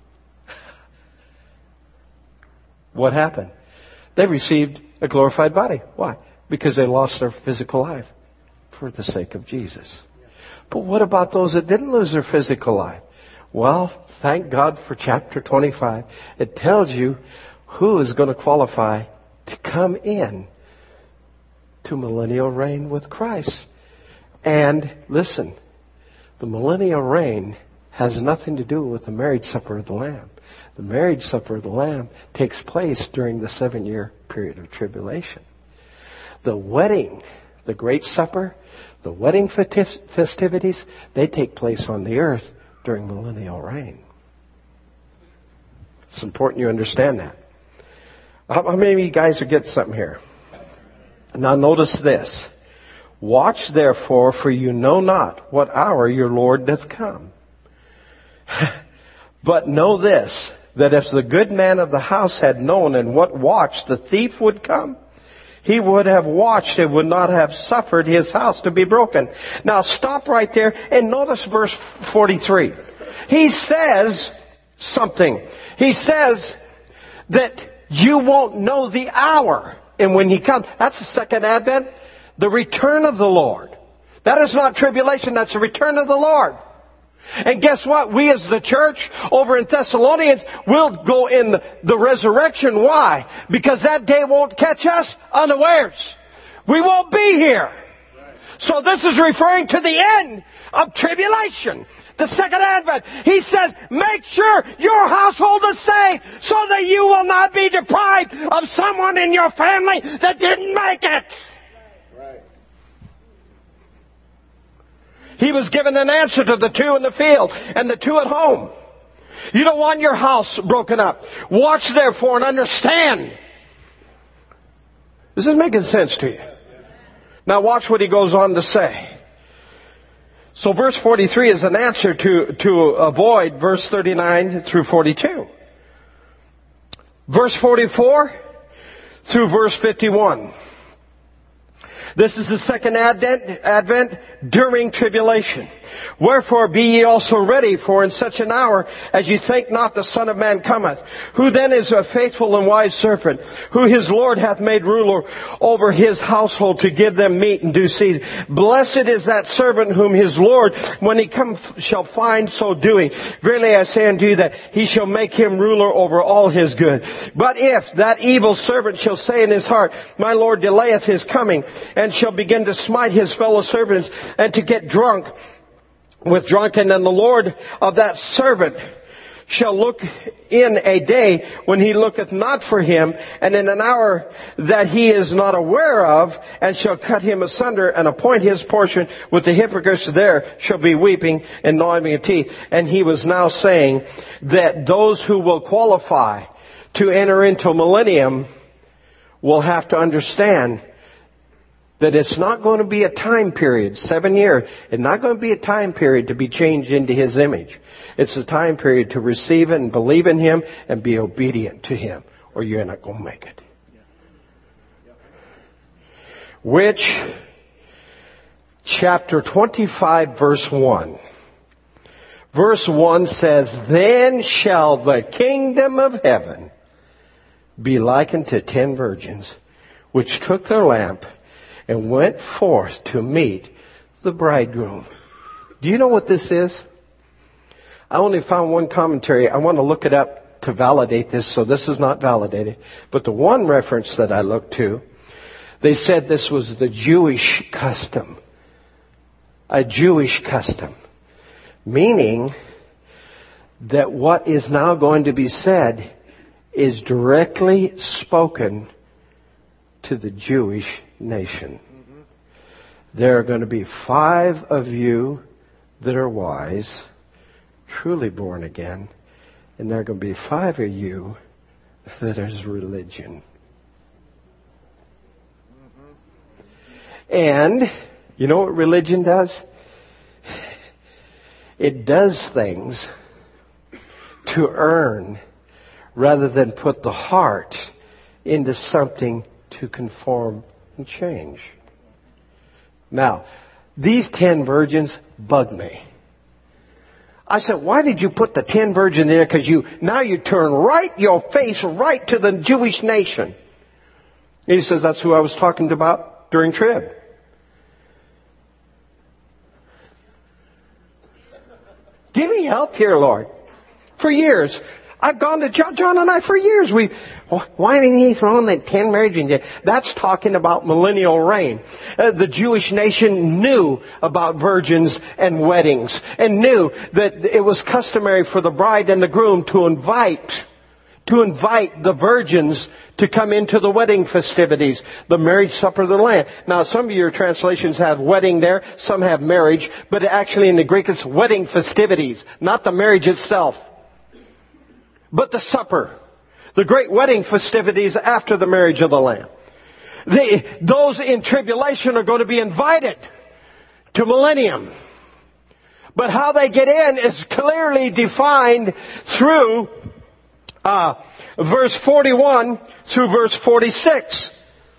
What happened? They received a glorified body. Why? Because they lost their physical life for the sake of Jesus. But what about those that didn't lose their physical life? Well, thank God for chapter 25. It tells you who is going to qualify to come in to millennial reign with Christ. And listen, the millennial reign has nothing to do with the marriage supper of the Lamb. The marriage supper of the Lamb takes place during the 7-year period of tribulation. The wedding, the great supper, the wedding festivities, they take place on the earth during millennial reign. It's important you understand that. How many of you guys are getting something here? Now notice this. Watch therefore, for you know not what hour your Lord doth come. But know this, that if the good man of the house had known in what watch the thief would come, he would have watched and would not have suffered his house to be broken. Now stop right there and notice verse 43. He says something. He says that you won't know the hour. And when he comes, that's the second advent, the return of the Lord. That is not tribulation, that's the return of the Lord. And guess what? We as the church over in Thessalonians will go in the resurrection. Why? Because that day won't catch us unawares. We won't be here. So this is referring to the end of tribulation. The second advent. He says, make sure your household is saved so that you will not be deprived of someone in your family that didn't make it. He was given an answer to the two in the field and the two at home. You don't want your house broken up. Watch therefore and understand. Is this making sense to you? Now watch what he goes on to say. So verse 43 is an answer to avoid verse 39 through 42. Verse 44 through verse 51. This is the second advent during tribulation. Wherefore be ye also ready, for in such an hour as ye think not the Son of Man cometh. Who then is a faithful and wise servant, who his Lord hath made ruler over his household to give them meat in due season. Blessed is that servant whom his Lord, when he come, shall find so doing. Verily I say unto you that he shall make him ruler over all his good. But if that evil servant shall say in his heart, my Lord delayeth his coming, and shall begin to smite his fellow servants, and to get drunk with drunken, and the Lord of that servant shall look in a day when he looketh not for him, and in an hour that he is not aware of, and shall cut him asunder, and appoint his portion with the hypocrites. There shall be weeping and gnawing of teeth. And he was now saying that those who will qualify to enter into millennium will have to understand that it's not going to be a time period, 7 years. It's not going to be a time period to be changed into his image. It's a time period to receive it and believe in him and be obedient to him, or you're not going to make it. Which, chapter 25, verse 1. Verse 1 says, then shall the kingdom of heaven be likened to 10 virgins, which took their lamp and went forth to meet the bridegroom. Do you know what this is? I only found one commentary. I want to look it up to validate this, so this is not validated. But the one reference that I looked to, they said this was the Jewish custom. A Jewish custom. Meaning that what is now going to be said is directly spoken to the Jewish nation. There are going to be 5 of you that are wise, truly born again, and there are going to be 5 of you that is religion. And you know what religion does? It does things to earn rather than put the heart into something to conform and change. Now, these 10 virgins bug me. I said, why did you put the 10 virgins there? Because now you turn your face right to the Jewish nation. And he says, that's who I was talking about during trib. Give me help here, Lord. For years, I've gone to John and I for years. Why didn't he throw in the 10 virgins? That's talking about millennial reign. The Jewish nation knew about virgins and weddings and knew that it was customary for the bride and the groom to invite the virgins to come into the wedding festivities, the marriage supper of the Lamb. Now, some of your translations have wedding there, some have marriage, but actually in the Greek it's wedding festivities, not the marriage itself. But the supper, the great wedding festivities after the marriage of the Lamb. Those in tribulation are going to be invited to millennium. But how they get in is clearly defined through verse 41 through verse 46.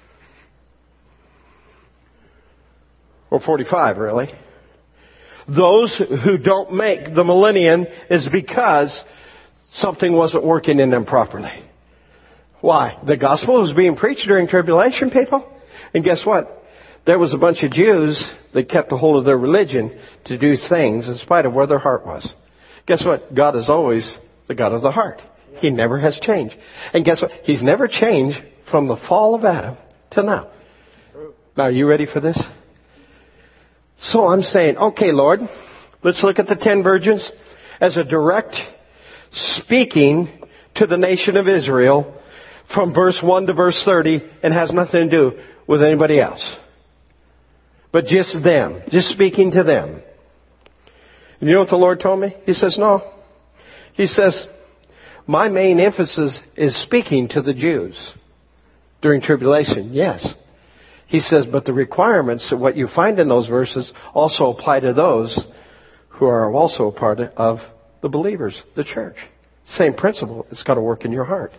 Or 45, really. Those who don't make the millennium is because something wasn't working in them properly. Why? The gospel was being preached during tribulation, people. And guess what? There was a bunch of Jews that kept a hold of their religion to do things in spite of where their heart was. Guess what? God is always the God of the heart. He never has changed. And guess what? He's never changed from the fall of Adam to now. Now, are you ready for this? So I'm saying, okay, Lord, let's look at the 10 virgins as a direct speaking to the nation of Israel from verse 1 to verse 30 and has nothing to do with anybody else. But just them. Just speaking to them. And you know what the Lord told me? He says, no. He says, my main emphasis is speaking to the Jews during tribulation. Yes. He says, but the requirements of what you find in those verses also apply to those who are also a part of the believers, the church. Same principle. It's got to work in your heart.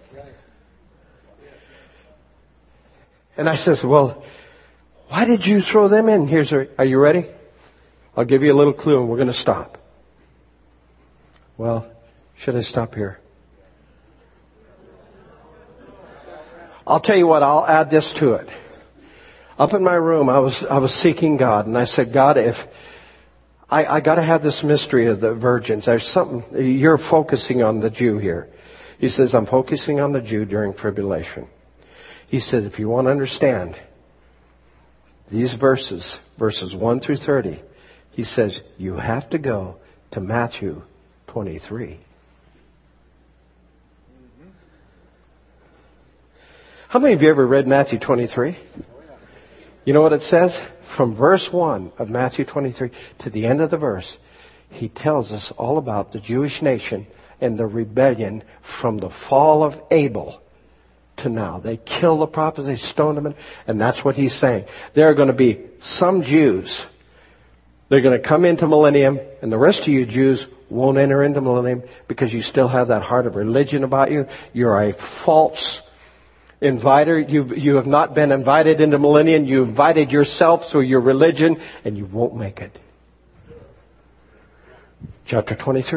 And I says, well, why did you throw them in? Are you ready? I'll give you a little clue and we're going to stop. Well, should I stop here? I'll tell you what, I'll add this to it. Up in my room, I was seeking God, and I said, God, if I got to have this mystery of the virgins. There's something, you're focusing on the Jew here. He says, I'm focusing on the Jew during tribulation. He says, if you want to understand these verses 1 through 30, he says, you have to go to Matthew 23. How many of you ever read Matthew 23? You know what it says? From verse 1 of Matthew 23 to the end of the verse, he tells us all about the Jewish nation and the rebellion from the fall of Abel to now. They killed the prophets, they stoned them, and that's what he's saying. There are going to be some Jews. They're going to come into millennium, and the rest of you Jews won't enter into millennium because you still have that heart of religion about you. You're a false inviter. You have not been invited into millennium. You invited yourself through your religion, and you won't make it. Chapter 23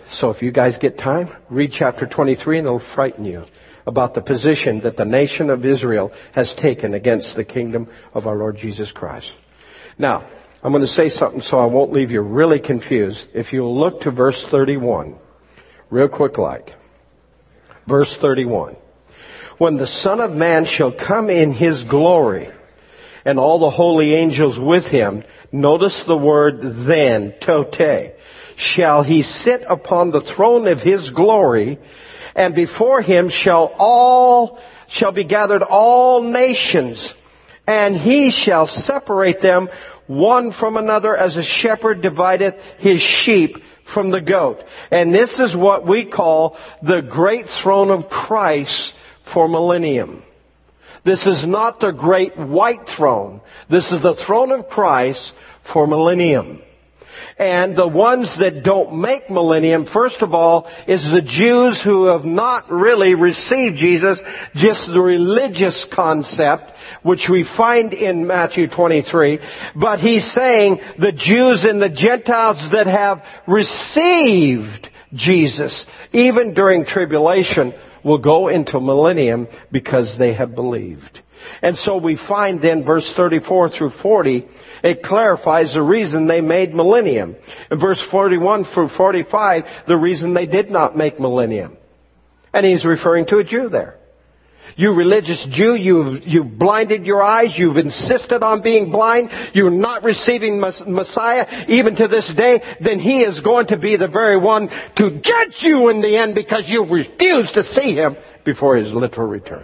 So if you guys get time, read chapter 23 and it'll frighten you about the position that the nation of Israel has taken against the kingdom of our Lord Jesus Christ. Now, I'm going to say something so I won't leave you really confused. If you'll look to verse 31, real quick like. Verse 31. When the Son of Man shall come in His glory, and all the holy angels with Him, notice the word then, tote, shall He sit upon the throne of His glory, and before Him shall be gathered all nations, and He shall separate them one from another as a shepherd divideth his sheep from the goat. And this is what we call the great throne of Christ for millennium. This is not the great white throne. This is the throne of Christ for millennium. And the ones that don't make millennium, first of all, is the Jews who have not really received Jesus, just the religious concept, which we find in Matthew 23. But he's saying the Jews and the Gentiles that have received Jesus, even during tribulation, will go into millennium because they have believed. And so we find then verse 34 through 40, it clarifies the reason they made millennium. In verse 41 through 45, the reason they did not make millennium. And he's referring to a Jew there. You religious Jew, you've blinded your eyes, you've insisted on being blind, you're not receiving Messiah even to this day, then He is going to be the very one to judge you in the end because you refuse to see Him before His literal return.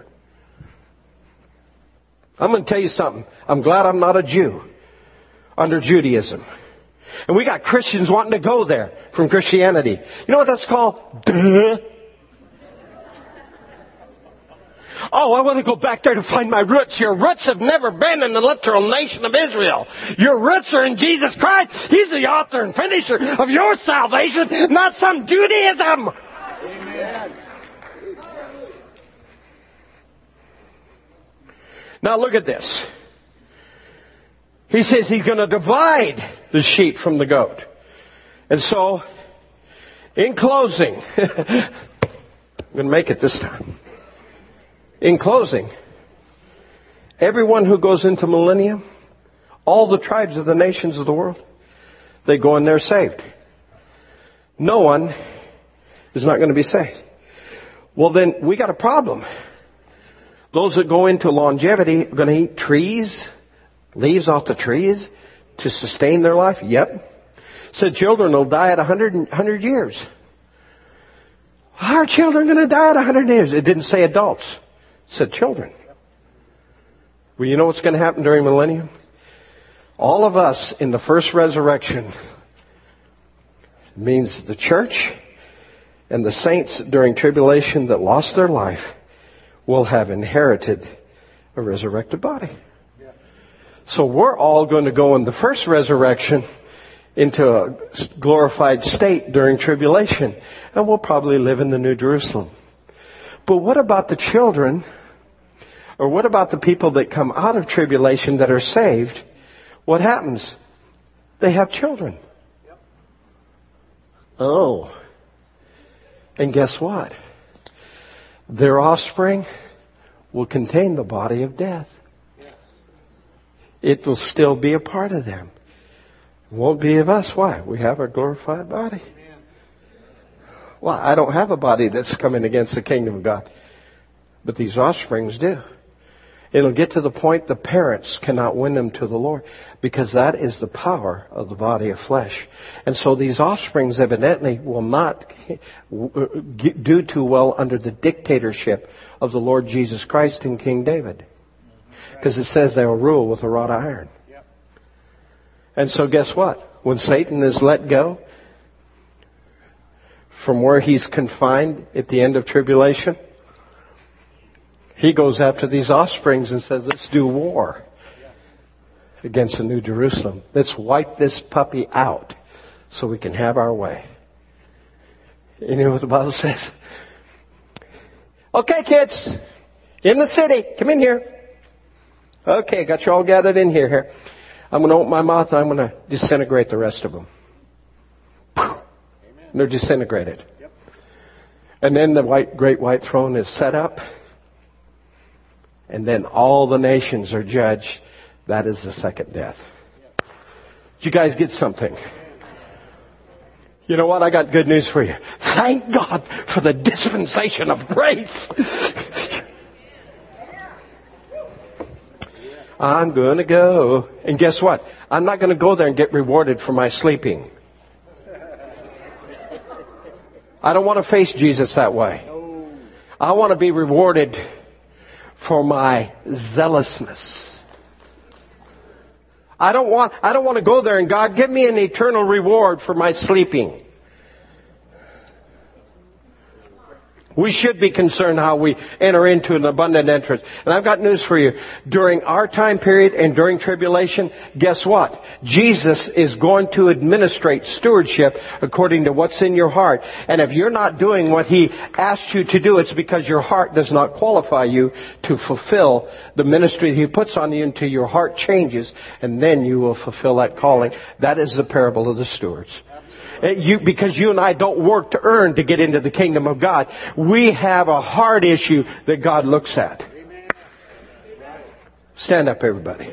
I'm going to tell you something. I'm glad I'm not a Jew under Judaism. And we got Christians wanting to go there from Christianity. You know what that's called? Duh. Oh, I want to go back there to find my roots. Your roots have never been in the literal nation of Israel. Your roots are in Jesus Christ. He's the author and finisher of your salvation, not some Judaism. Amen. Now look at this. He says He's going to divide the sheep from the goat. And so, in closing, I'm going to make it this time. In closing, everyone who goes into millennium, all the tribes of the nations of the world, they go in there saved. No one is not going to be saved. Well then, we got a problem. Those that go into longevity are going to eat trees, leaves off the trees to sustain their life. Yep. Said children will die at 100 years. How are children going to die at 100 years? It didn't say adults. It said children. Well, you know what's going to happen during millennium? All of us in the first resurrection means the church and the saints during tribulation that lost their life will have inherited a resurrected body. So we're all going to go in the first resurrection into a glorified state during tribulation. And we'll probably live in the New Jerusalem. But what about the children? Or what about the people that come out of tribulation that are saved? What happens? They have children. Oh. And guess what? Their offspring will contain the body of death. It will still be a part of them. It won't be of us. Why? We have a glorified body. Well, I don't have a body that's coming against the kingdom of God. But these offsprings do. It'll get to the point the parents cannot win them to the Lord, because that is the power of the body of flesh. And so these offsprings evidently will not do too well under the dictatorship of the Lord Jesus Christ and King David. Because it says they will rule with a rod of iron. And so guess what? When Satan is let go from where he's confined at the end of tribulation, he goes after these offsprings and says, let's do war against the New Jerusalem. Let's wipe this puppy out so we can have our way. You know what the Bible says? Okay, kids, in the city, come in here. Okay, got you all gathered in here. I'm going to open my mouth and I'm going to disintegrate the rest of them. and they're disintegrated. And then the great white throne is set up. And then all the nations are judged. That is the second death. Did you guys get something? You know what? I got good news for you. Thank God for the dispensation of grace. I'm going to go. And guess what? I'm not going to go there and get rewarded for my sleeping. I don't want to face Jesus that way. I want to be rewarded for my zealousness. I don't want to go there and God, give me an eternal reward for my sleeping. We should be concerned how we enter into an abundant entrance. And I've got news for you. During our time period and during tribulation, guess what? Jesus is going to administrate stewardship according to what's in your heart. And if you're not doing what He asked you to do, it's because your heart does not qualify you to fulfill the ministry He puts on you until your heart changes, and then you will fulfill that calling. That is the parable of the stewards. Because you and I don't work to earn to get into the kingdom of God. We have a heart issue that God looks at. Stand up, everybody.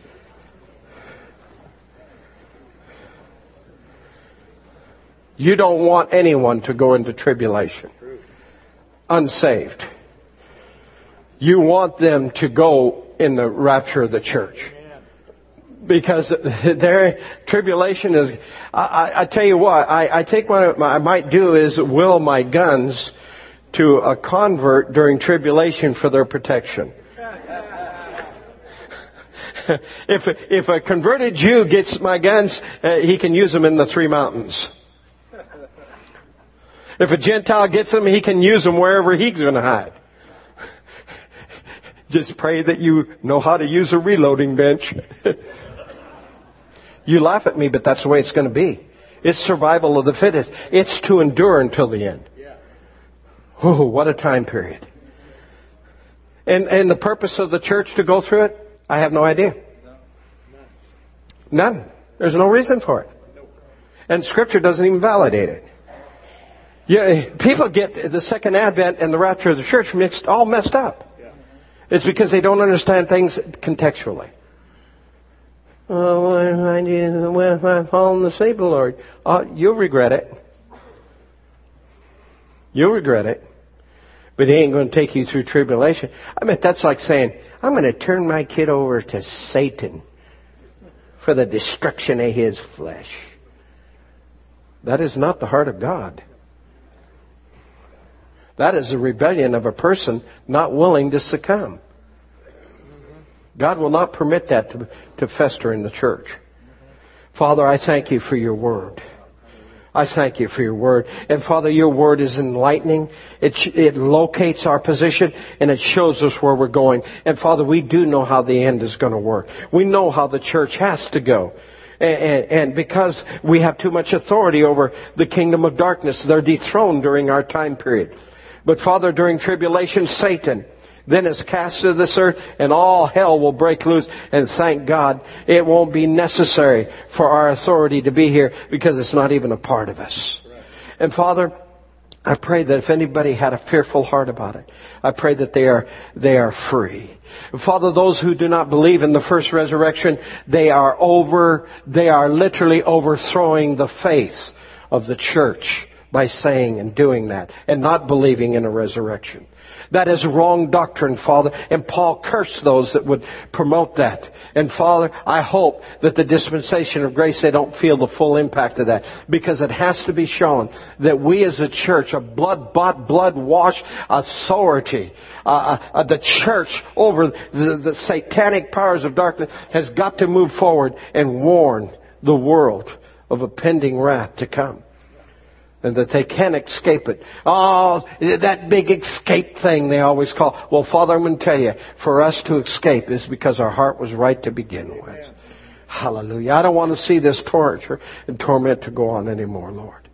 You don't want anyone to go into tribulation unsaved. You want them to go in the rapture of the church. Because their tribulation is, I tell you what, I think what I might do is will my guns to a convert during tribulation for their protection. If a converted Jew gets my guns, he can use them in the three mountains. If a Gentile gets them, he can use them wherever he's going to hide. Just pray that you know how to use a reloading bench. You laugh at me, but that's the way it's going to be. It's survival of the fittest. It's to endure until the end. Oh, what a time period. And the purpose of the church to go through it, I have no idea. None. There's no reason for it. And Scripture doesn't even validate it. Yeah, people get the second advent and the rapture of the church all messed up. It's because they don't understand things contextually. Oh, I'm falling asleep, Lord. You'll regret it. You'll regret it. But He ain't going to take you through tribulation. I mean, that's like saying, I'm going to turn my kid over to Satan for the destruction of his flesh. That is not the heart of God. That is a rebellion of a person not willing to succumb. God will not permit that to fester in the church. Father, I thank You for Your Word. I thank You for Your Word. And Father, Your Word is enlightening. It locates our position and it shows us where we're going. And Father, we do know how the end is going to work. We know how the church has to go. And because we have too much authority over the kingdom of darkness, they're dethroned during our time period. But Father, during tribulation, Satan then is cast to this earth and all hell will break loose. And thank God it won't be necessary for our authority to be here because it's not even a part of us. And Father, I pray that if anybody had a fearful heart about it, I pray that they are free. Father, those who do not believe in the first resurrection, they are literally overthrowing the faith of the church by saying and doing that and not believing in a resurrection. That is wrong doctrine, Father. And Paul cursed those that would promote that. And Father, I hope that the dispensation of grace, they don't feel the full impact of that. Because it has to be shown that we as a church, a blood-bought, blood-washed authority, the church over the satanic powers of darkness has got to move forward and warn the world of a pending wrath to come. And that they can't escape it. Oh, that big escape thing they always call. Well, Father, I'm going to tell you, for us to escape is because our heart was right to begin with. Hallelujah. I don't want to see this torture and torment to go on anymore, Lord.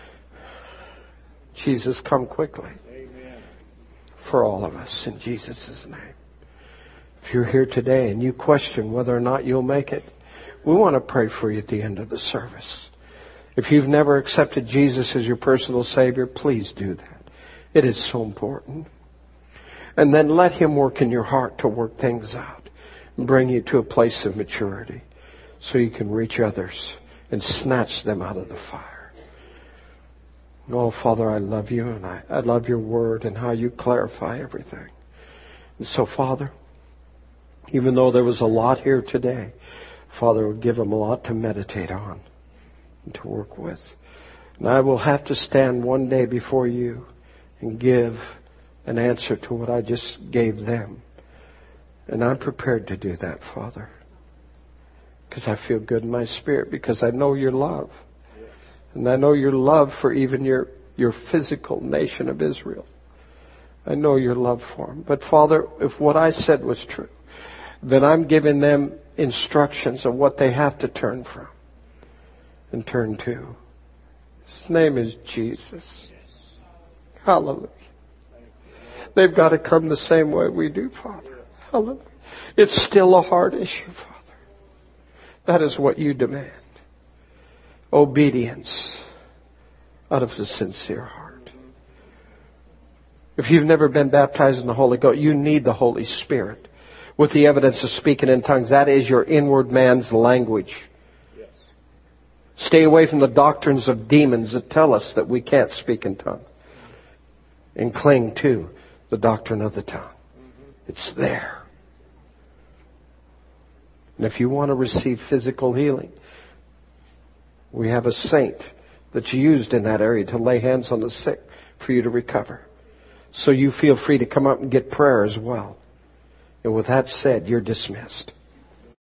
Jesus, come quickly. For all of us, in Jesus' name. If you're here today and you question whether or not you'll make it, we want to pray for you at the end of the service. If you've never accepted Jesus as your personal Savior, please do that. It is so important. And then let Him work in your heart to work things out and bring you to a place of maturity so you can reach others and snatch them out of the fire. Oh, Father, I love you, and I love your word and how you clarify everything. And so, Father, even though there was a lot here today, Father, would give them a lot to meditate on and to work with. And I will have to stand one day before you and give an answer to what I just gave them. And I'm prepared to do that, Father. Because I feel good in my spirit. Because I know your love. And I know your love for even your physical nation of Israel. I know your love for them. But Father, if what I said was true, then I'm giving them instructions of what they have to turn from and turn to. His name is Jesus. Hallelujah. They've got to come the same way we do, Father. Hallelujah. It's still a hard issue, Father. That is what you demand. Obedience out of the sincere heart. If you've never been baptized in the Holy Ghost, you need the Holy Spirit with the evidence of speaking in tongues. That is your inward man's language. Yes. Stay away from the doctrines of demons that tell us that we can't speak in tongues. And cling to the doctrine of the tongue. It's there. And if you want to receive physical healing, we have a saint that's used in that area to lay hands on the sick for you to recover. So you feel free to come up and get prayer as well. And with that said, you're dismissed.